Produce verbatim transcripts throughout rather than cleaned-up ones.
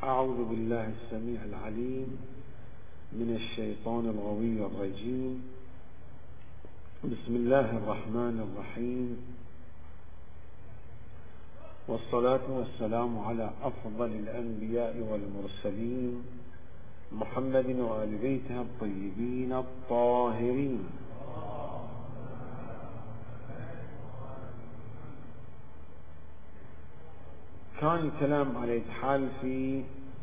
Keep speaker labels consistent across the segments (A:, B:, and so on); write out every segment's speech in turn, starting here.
A: أعوذ بالله السميع العليم من الشيطان الغوي الرجيم. بسم الله الرحمن الرحيم، والصلاة والسلام على أفضل الأنبياء والمرسلين محمد وآل بيته الطيبين الطاهرين. كان الكلام على الحال في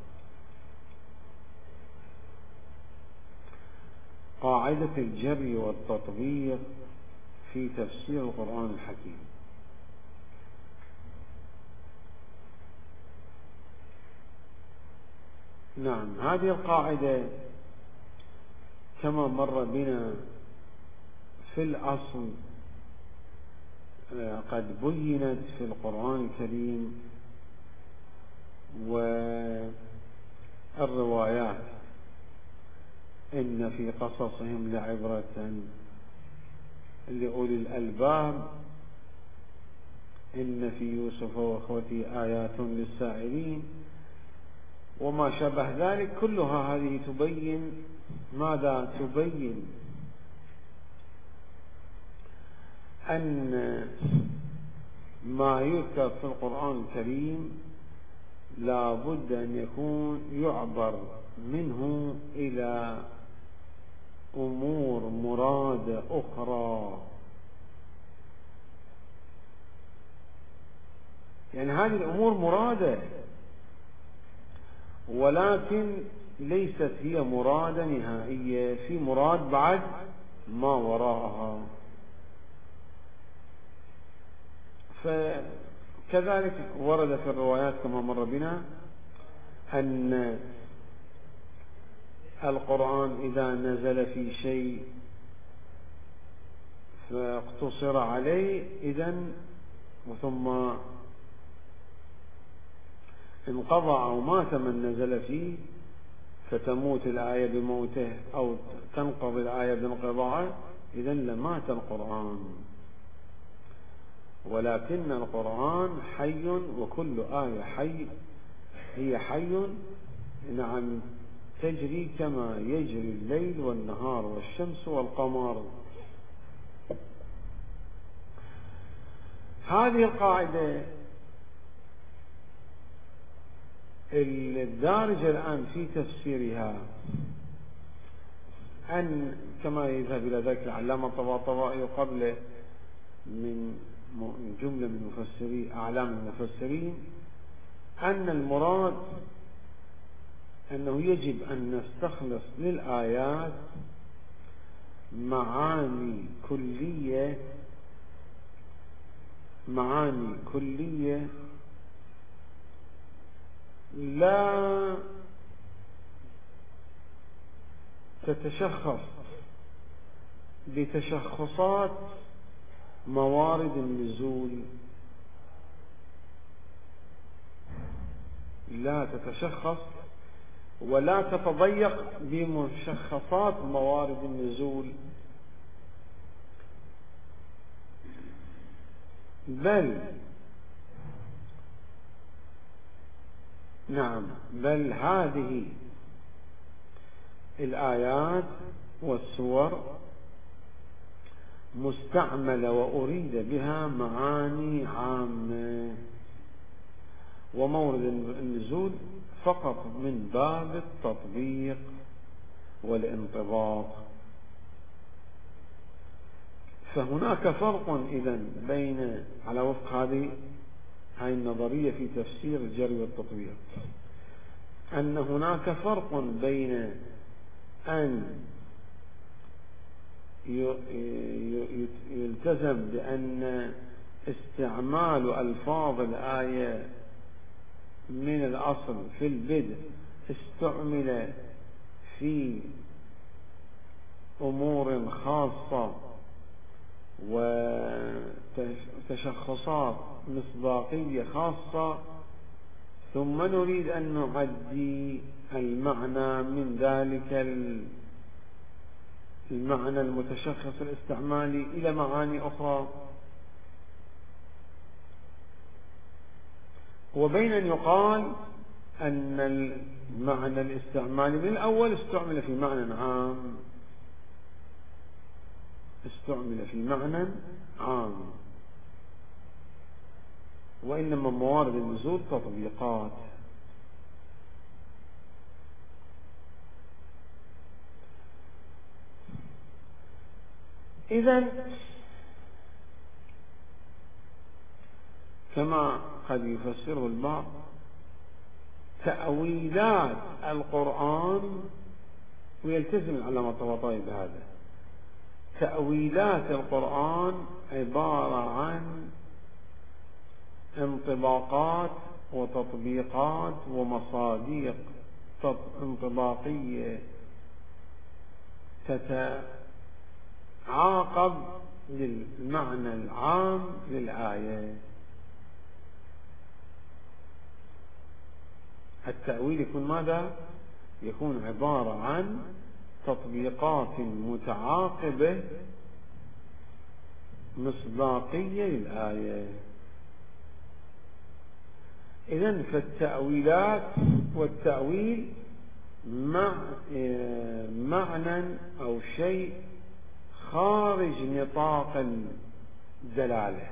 A: قاعدة الجر والتطبيق في تفسير القرآن الحكيم. نعم، هذه القاعدة كما مر بنا في الأصل قد بينت في القرآن الكريم والروايات: إن في قصصهم لعبرة لأولي الألباب، إن في يوسف وأخوته آيات للسائلين، وما شابه ذلك. كلها هذه تبين ماذا؟ تبين أن ما يذكر في القرآن الكريم لا بد أن يكون يعبر منه إلى أمور مرادة أخرى. يعني هذه الأمور مرادة، ولكن ليست هي مرادة نهائية، في مراد بعد ما وراءها. فكذلك ورد في الروايات كما مر بنا أن القرآن إذا نزل في شيء فاقتصر عليه إذن ثم انقضى أو مات من نزل فيه، فتموت الآية بموته أو تنقضي الآية بانقضاءه، إذن لمات القرآن. ولكن القرآن حي، وكل آية حي هي حي، نعم، تجري كما يجري الليل والنهار والشمس والقمر. هذه القاعدة الدارجة الآن في تفسيرها أن كما يذهب إلى ذلك العلامة الطباطبائي قبل من جملة من مفسري أعلام المفسرين، أن المراد أنه يجب أن نستخلص للآيات معاني كلية معاني كلية لا تتشخص بتشخصات موارد النزول، لا تتشخص ولا تتضيق بمشخصات موارد النزول، بل نعم بل هذه الآيات والسور مستعملة وأريد بها معاني عامة، ومورد النزول فقط من باب التطبيق والانطباق. فهناك فرق إذن بين، على وفق هذه هاي النظرية في تفسير الجر والتطبيق، أن هناك فرق بين أن يلتزم بأن استعمال ألفاظ الآية من الأصل في البدء استعمل في أمور خاصة وتشخصات مصداقية خاصة، ثم نريد أن نعدي المعنى من ذلك المعنى المتشخص الاستعمالي إلى معاني أخرى. وبين أن يقال أن المعنى الاستعمالي من الأول استعمل في معنى عام، استعمل في معنى عام، وإنما موارد النزول تطبيقات. إذن كما قد يفسره البعض، تأويلات القرآن، ويلتزم العلامة الطباطبائي بهذا، تأويلات القرآن عبارة عن انطباقات وتطبيقات ومصادق انطباقية تتعاقب للمعنى العام للآية. التأويل يكون ماذا؟ يكون عبارة عن تطبيقات متعاقبة مصداقية للآية. إذن فالتأويلات والتأويل مع معنى أو شيء خارج نطاق الدلالة،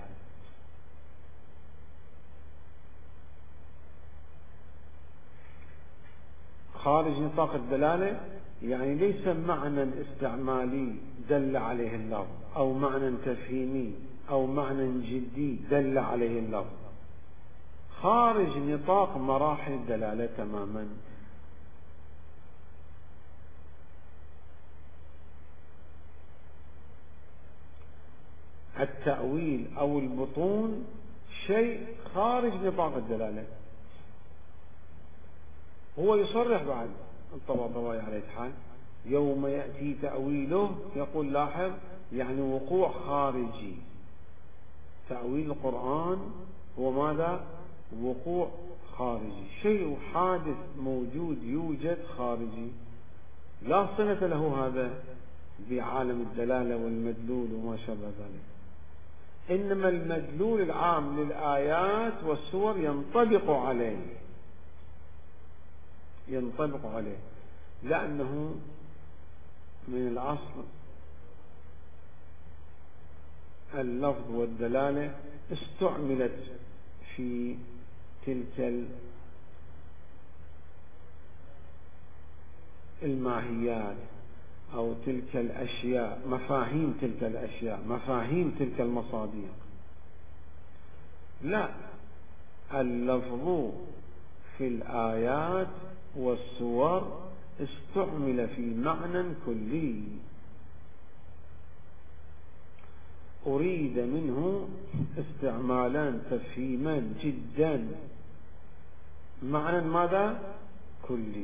A: خارج نطاق الدلالة يعني ليس معنى استعمالي دل عليه اللفظ، أو معنى تفهيمي، أو معنى جدي دل عليه اللفظ، خارج نطاق مراحل الدلالة تماما. التأويل أو البطون شيء خارج نطاق الدلالة. هو يصرح بعد الطباطبائي عليه الحال، يوم يأتي تأويله يقول لاحظ يعني وقوع خارجي. تأويل القرآن هو ماذا؟ وقوع خارجي، شيء حادث موجود يوجد خارجي، لا صلة له هذا بعالم الدلالة والمدلول وما شابه ذلك، إنما المدلول العام للآيات والسور ينطبق عليه، ينطبق عليه، لأنه من الأصل اللفظ والدلالة استعملت في تلك الماهيات أو تلك الأشياء، مفاهيم تلك الأشياء، مفاهيم تلك المصادق. لا، اللفظ في الآيات والسور استعمل في معنى كلي، أريد منه استعمالا تفهيما جدا، معنى ماذا؟ كلي.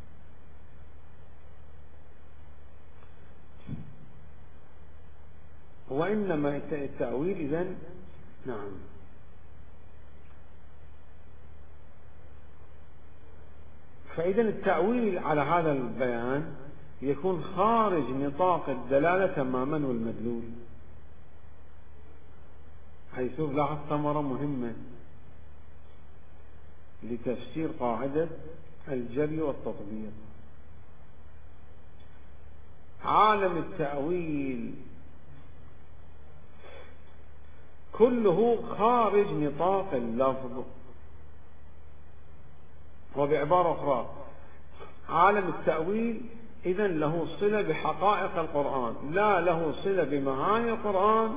A: وإنما التأويل إذن نعم. فإذا التأويل على هذا البيان يكون خارج نطاق الدلالة تماما والمدلول، حيث لاحظ ثمرة مهمة لتفسير قاعدة الجري والتطبيق. عالم التأويل كله خارج نطاق اللفظ، وبعبارة أخرى عالم التأويل إذن له صلة بحقائق القرآن، لا له صلة بمعاني القرآن،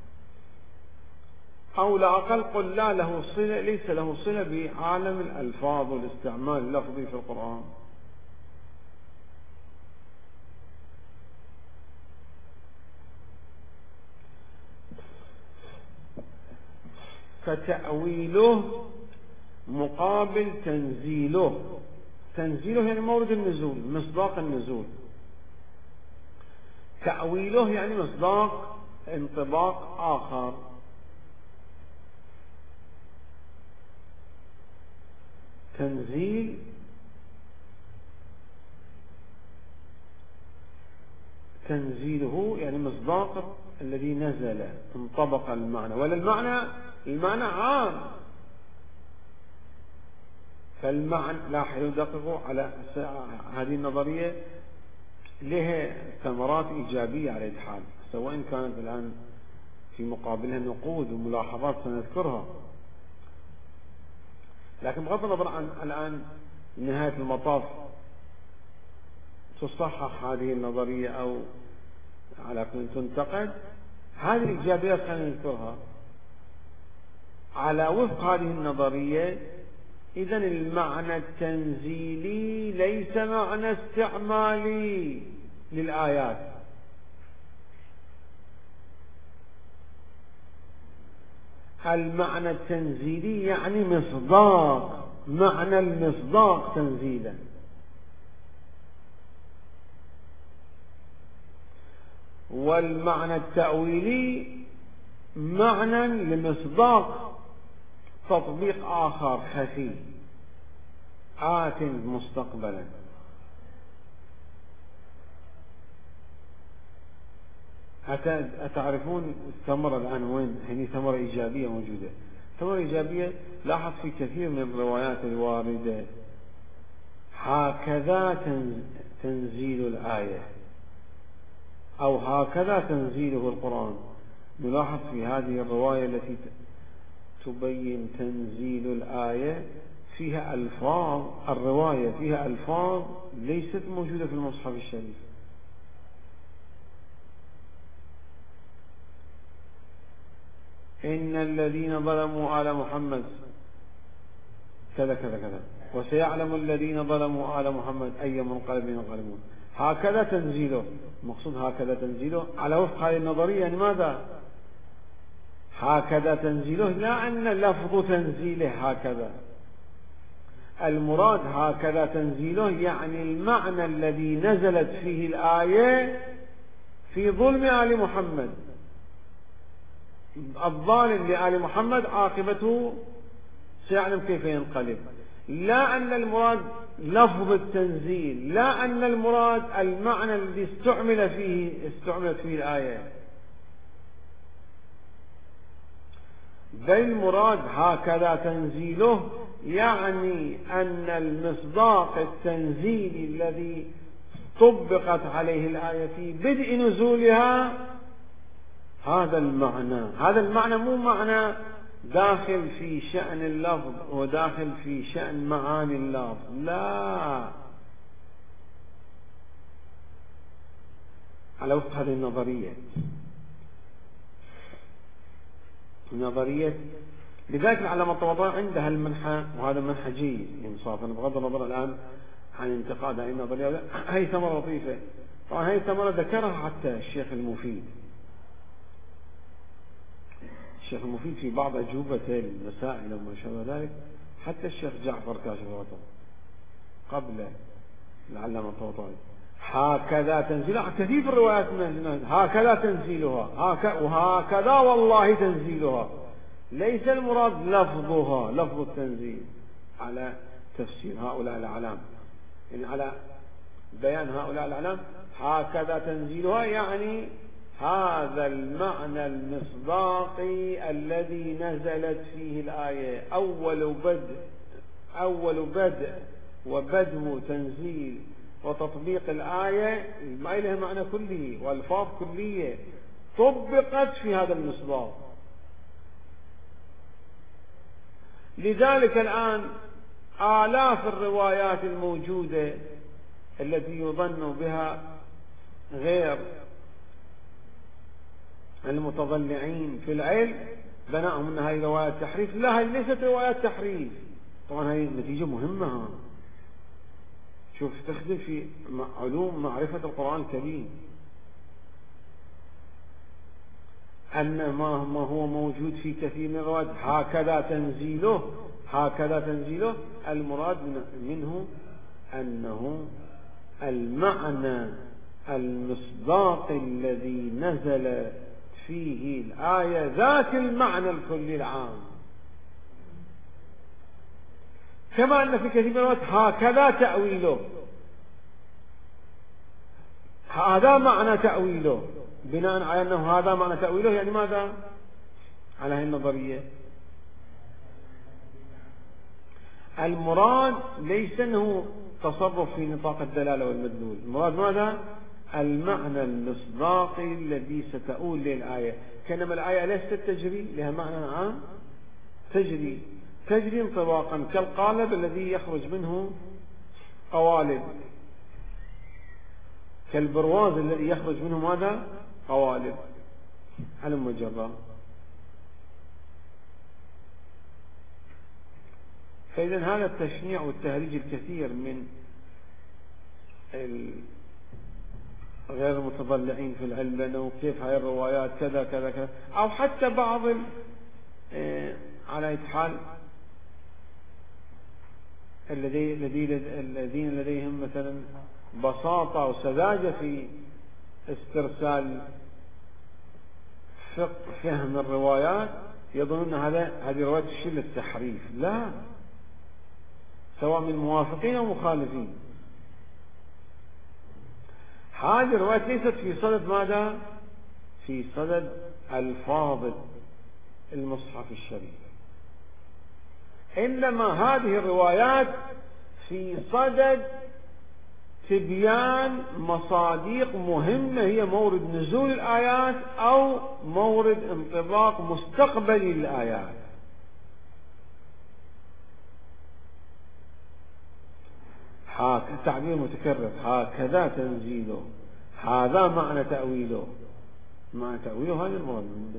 A: أو لا أقل قل لا له صلة، ليس له صلة بعالم الألفاظ والاستعمال اللفظي في القرآن. فتأويله مقابل تنزيله، تنزيله يعني مورد النزول، مصداق النزول، تأويله يعني مصداق انطباق آخر. تنزيل تنزيله يعني مصداق الذي نزل انطبق المعنى، ولا المعنى المعنى عام، فالمعنى لاحظوا دققوا على هذه النظرية لها ثمرات إيجابية على الحال، سواء كانت الآن في مقابلها نقود وملاحظات سنذكرها، لكن بغض النظر عن الآن نهاية المطاف تصحح هذه النظرية أو على كل تنتقد، هذه الإيجابيات خلينا نذكرها. على وفق هذه النظرية إذن المعنى التنزيلي ليس معنى استعمالي للآيات، المعنى التنزيلي يعني مصداق، معنى المصداق تنزيلا، والمعنى التأويلي معنى لمصداق تطبيق آخر خفي آت مستقبلا. أتعرفون الثمرة الآن وين؟ هذه ثمرة إيجابية موجودة. ثمرة إيجابية لاحظ في كثير من الروايات الواردة هكذا تنزيل الآية أو هكذا تنزيله القرآن. نلاحظ في هذه الرواية التي تبين تنزيل الآية فيها ألفاظ، الرواية فيها ألفاظ ليست موجودة في المصحف الشريف. إن الذين ظلموا آل محمد كذا كذا كذا، وسيعلم الذين ظلموا آل محمد أي منقلب ينقلبون. هكذا تنزيله، مقصود هكذا تنزيله على وفق هذه النظرية. لماذا هكذا تنزيله؟ لا أن لفظ تنزيله هكذا، المراد هكذا تنزيله يعني المعنى الذي نزلت فيه الآية في ظلم آل محمد. الظالم لآل محمد عاقبته سيعلم كيف ينقلب. لا أن المراد لفظ التنزيل، لا أن المراد المعنى الذي استعمل فيه استعملت فيه الآية، بل المراد هكذا تنزيله يعني أن المصداق التنزيلي الذي طبقت عليه الآية في بدء نزولها هذا المعنى. هذا المعنى مو معنى داخل في شأن اللفظ وداخل في شأن معاني اللفظ، لا، على وفق هذه النظرية نظرية. لذلك العلامة الطباطبائية عندها المنحى، وهذا منحى جيد إنصافا بغض النظر الآن عن انتقاد هذه النظرية. هي ثمرة لطيفة، طبعا هي ثمرة ذكرها حتى الشيخ المفيد. الشيخ المفيد في بعض أجوبة المسائل وما شابه ذلك، حتى الشيخ جعفر كاشف الغطاء قبل العلامة الطباطبائي هكذا تنزيلها. كثير في الروايات هكذا تنزيلها، هكذا وهكذا والله تنزيلها. ليس المراد لفظها، لفظ التنزيل، على تفسير هؤلاء الأعلام، يعني على بيان هؤلاء الأعلام. هكذا تنزيلها يعني هذا المعنى المصداقي الذي نزلت فيه الآية. أول بدء أول بدء وبدء تنزيل وتطبيق الآية ما لها معنى كلي والفاظ كلية طبقت في هذا المصداق. لذلك الآن آلاف الروايات الموجودة التي يظن بها غير المتضلعين في العلم بناءهم أن هذه روايات تحريف، لا، هذه ليست روايات تحريف. طبعا هذه نتيجة مهمة. شوف تخدم في علوم معرفة القرآن الكريم أن ما هو موجود في كثير من الروايات هكذا تنزيله، هكذا تنزيله المراد منه أنه المعنى المصداق الذي نزل فيه الآية ذات المعنى الكلي العام. كما أن في كثير من الوقت هكذا تأويله، هذا معنى تأويله، بناء على أنه هذا معنى تأويله يعني ماذا؟ على هذه النظرية المراد ليس أنه تصرف في نطاق الدلالة والمدلول، المراد ماذا؟ المعنى المصداقي الذي ستؤول للآية. كانما الآية ليست تجري، لها معنى عام، تجري تجري انطباقا كالقالب الذي يخرج منه قوالب، كالبرواز الذي يخرج منه ماذا؟ قوالب على المجرى. فإذا هذا التشنيع والتهريج الكثير من غير المتضلعين في العلم أنه كيف هاي الروايات كذا كذا كذا، أو حتى بعض على حال الذين لديهم مثلا بساطة وسذاجة في استرسال فهم الروايات، يظنون هذا هذه رواية تشير للتحريف. لا، سواء من موافقين أو مخالفين، هذه الروايات ليست في صدد ماذا؟ في صدد ألفاظ المصحف الشريف، إنما هذه الروايات في صدد تبيان مصاديق مهمة هي مورد نزول الآيات أو مورد انطباق مستقبلي للآيات. هكذا تعبير متكرر، هكذا تنزيله، هذا معنى تأويله، معنى تأويله هذا المراد منه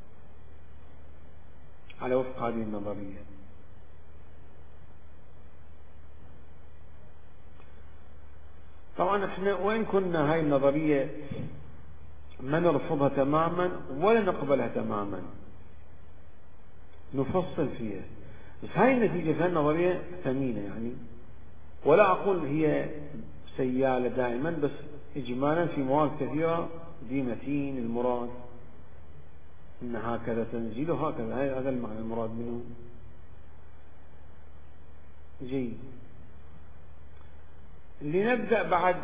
A: على وفق هذه النظرية. طبعا احنا وين كنا هاي النظرية ما نرفضها تماما ولا نقبلها تماما، نفصل فيها، بس هاي النتيجة في النظرية ثمينة يعني، ولا أقول هي سيالة دائما، بس إجمالا في مواد كثيرة دي متين المراد إن هكذا تنزيله، هكذا هذا المعنى المراد منه. جيد، لنبدأ بعد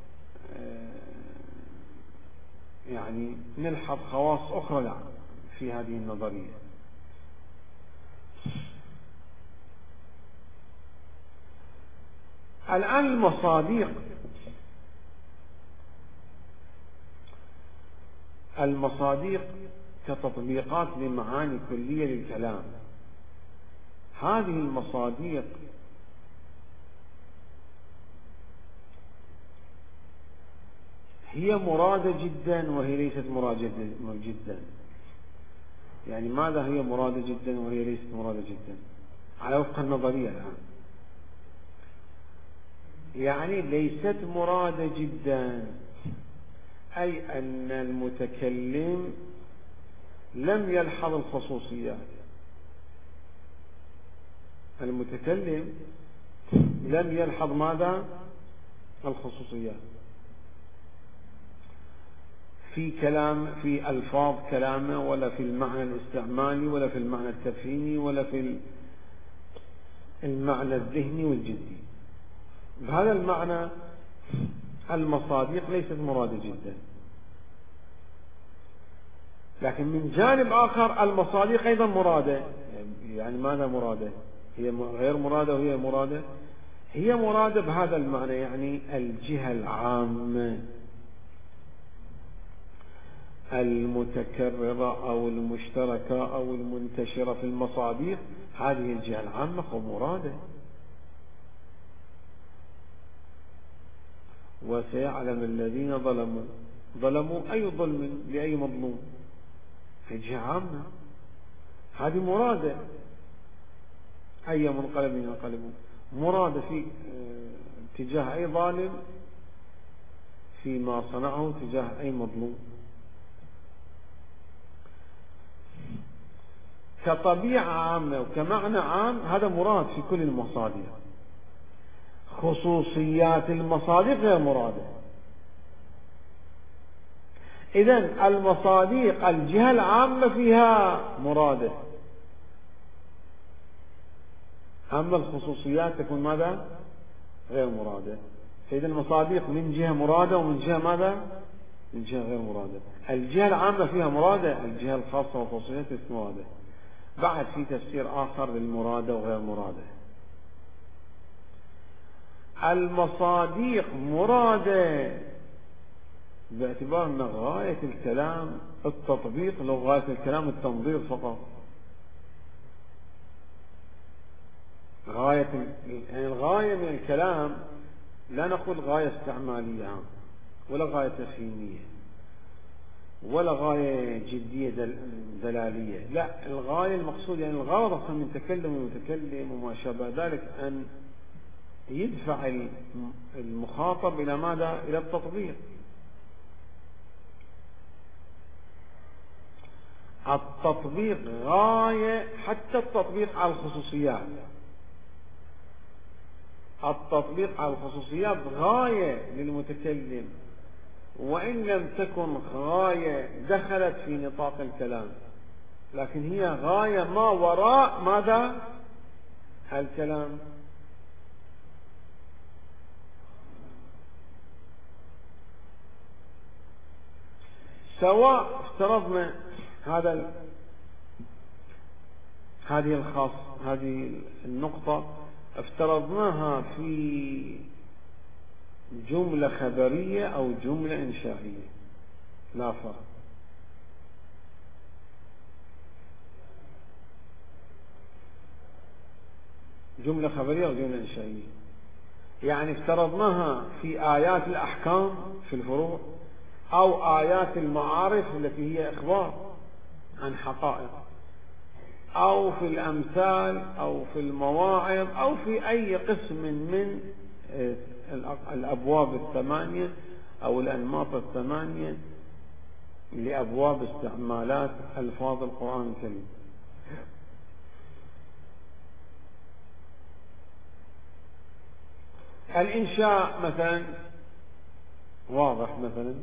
A: يعني نلحظ خواص أخرى في هذه النظرية. الآن المصاديق المصاديق كتطبيقات لمعاني كلية للكلام، هذه المصاديق هي مرادة جدا وهي ليست مرادة جدا. يعني ماذا هي مرادة جدا وهي ليست مرادة جدا على وفق النظرية الآن؟ يعني ليست مرادة جدا أي أن المتكلم لم يلحظ الخصوصيات، المتكلم لم يلحظ ماذا؟ الخصوصيات في كلام، في ألفاظ كلامه، ولا في المعنى الاستعمالي، ولا في المعنى التفهيمي، ولا في المعنى الذهني والجدي. بهذا المعنى المصاديق ليست مرادة جدا. لكن من جانب آخر المصاديق أيضا مرادة. يعني ماذا مرادة؟ هي غير مرادة وهي مرادة؟ هي مرادة بهذا المعنى، يعني الجهة العامة المتكررة أو المشتركة أو المنتشرة في المصاديق، هذه الجهة العامة ومرادة. وسيعلم الذين ظلموا ظلموا أي ظلم لأي مظلوم، في جهة عامة، هذه مرادة. أي منقلب ينقلبون، مرادة في تجاه أي ظالم فيما صنعه تجاه أي مظلوم. كطبيعة عامة وكمعنى عام هذا مراد في كل المصادر. خصوصيات المصادر غير مرادة. إذن المصادق الجهة العامة فيها مرادة، أما الخصوصيات تكون ماذا؟ غير مرادة. فإذا المصادق من جهة مرادة ومن جهة ماذا؟ من جهة غير مرادة. الجهة العامة فيها مرادة، الجهة الخاصة والخصوصيات ليست مرادة. بعد في تفسير آخر للمرادة وغير مرادة. الجهة العامة فيها مرادة، الجهة الخاصة والخصوصيات ليست مرادة. المصاديق مرادة باعتبار أن غاية الكلام التطبيق، لو غاية الكلام التنظير فقط. غاية يعني الغاية من الكلام لا نقول غاية استعمالية ولا غاية تفهيمية ولا غاية جدية دلالية، لا، الغاية المقصود يعني الغرض أصلا من تكلم المتكلم وما شابه ذلك أن يدفع المخاطب إلى ماذا؟ إلى التطبيق. التطبيق غاية، حتى التطبيق على الخصوصيات، التطبيق على الخصوصيات غاية للمتكلم، وإن لم تكن غاية دخلت في نطاق الكلام، لكن هي غاية ما وراء ماذا؟ الكلام. سواء افترضنا هذا هذه الخاص هذه النقطة افترضناها في جملة خبرية أو جملة إنشائية، لا فرق. جملة خبرية أو جملة إنشائية، يعني افترضناها في آيات الأحكام في الفروع أو آيات المعارف التي هي إخبار عن حقائق، أو في الأمثال أو في المواعظ أو في أي قسم من الأبواب الثمانية أو الأنماط الثمانية لأبواب استعمالات ألفاظ القرآن الكريم. الإنشاء مثلا واضح، مثلا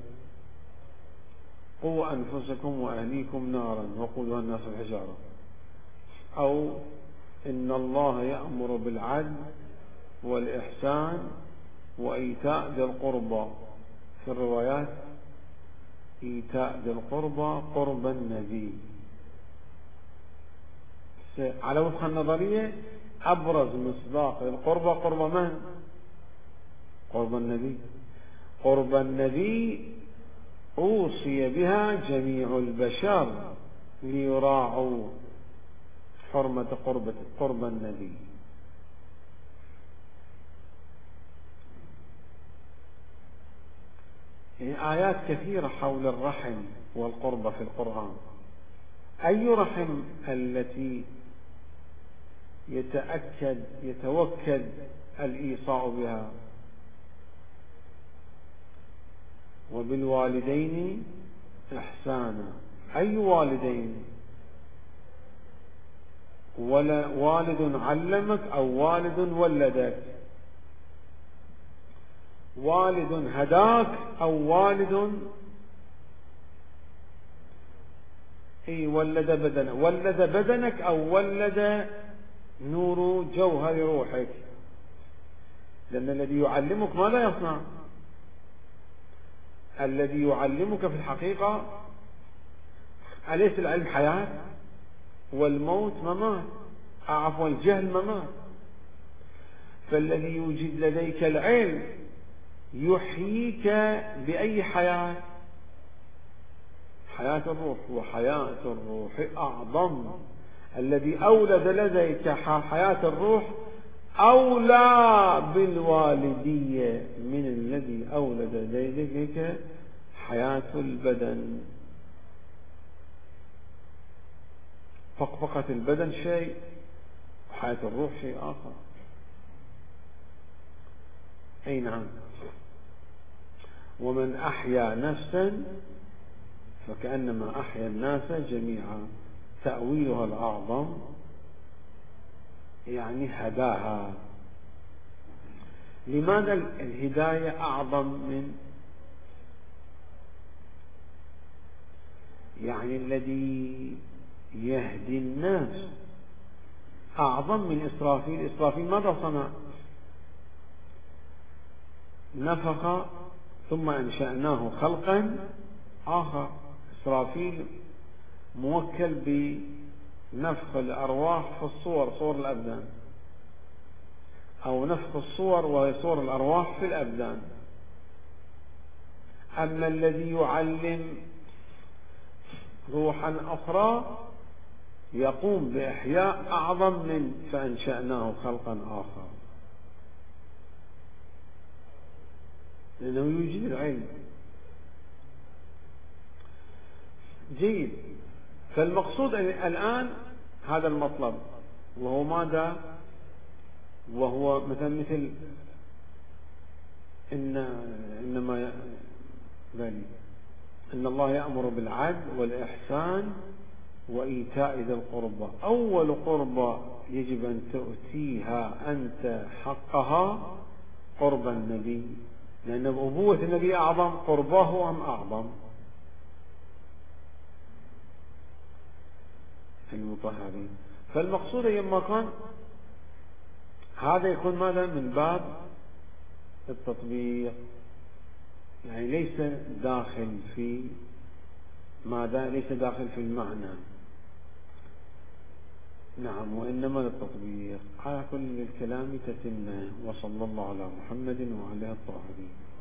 A: قوا أنفسكم وأهليكم نارا وقودها الناس والحجارة، أو إن الله يأمر بالعدل والإحسان وإيتاء ذي القربى، في الروايات إيتاء ذي القربى قرب النبي. على وفق النظرية أبرز مصداق للقربى قرب من؟ قرب النبي. قرب النبي أوصي بها جميع البشر ليراعوا حرمة قربة قرب النبي. يعني آيات كثيرة حول الرحم والقربة في القرآن. أي رحم التي يتأكد يتوكد الإيصاء بها؟ وبالوالدين إحسانا. أي والدين؟ ولا والد علمك أو والد ولدك؟ والد هداك أو والد اي ولد بدنك، ولد بدنك أو ولد نور جوهر روحك؟ لأن الذي يعلمك ماذا يصنع؟ الذي يعلمك في الحقيقة أليس العلم حياة والموت ممات، عفوا الجهل ممات؟ فالذي يوجد لديك العلم يحييك بأي حياة؟ حياة الروح، وحياة الروح أعظم. الذي أولد لديك حياة الروح أولى بالوالدية من الذي أولد لديك حياة البدن. فقفقة البدن شيء وحياة الروح شيء آخر. أي نعم. ومن أحيا نفسا فكأنما أحيا الناس جميعا. تأويلها الأعظم يعني هداها. لماذا الهداية أعظم من يعني الذي يهدي الناس أعظم من إسرافيل؟ إسرافيل ماذا صنع؟ نفخ ثم أنشأناه خلقا آخر. إسرافيل موكل بنفخ الأرواح في الصور، صور الأبدان. أو نفخ الصور وهي صور الأرواح في الأبدان. أما الذي يعلم روحا أخرى يقوم بإحياء أعظم من فأنشأناه خلقا آخر، لأنه يوجد العلم. جيد. فالمقصود الآن هذا المطلب، وهو ماذا؟ وهو مثل مثل إن إنما بل إن الله يأمر بالعدل والإحسان وإيتاء ذي القربى. أول قربى يجب أن تؤتيها أنت حقها قرب النبي، لأن أبوة النبي أعظم، قرباه أم أعظم؟ المطهرين. فالمقصود أيما كان هذا يكون ماذا؟ من باب التطبيق، يعني ليس داخل في ماذا؟ ليس داخل في المعنى، نعم، وإنما للتطبيق. على كل الكلام تتمه. وصلى الله على محمد وعلى الطاهرين.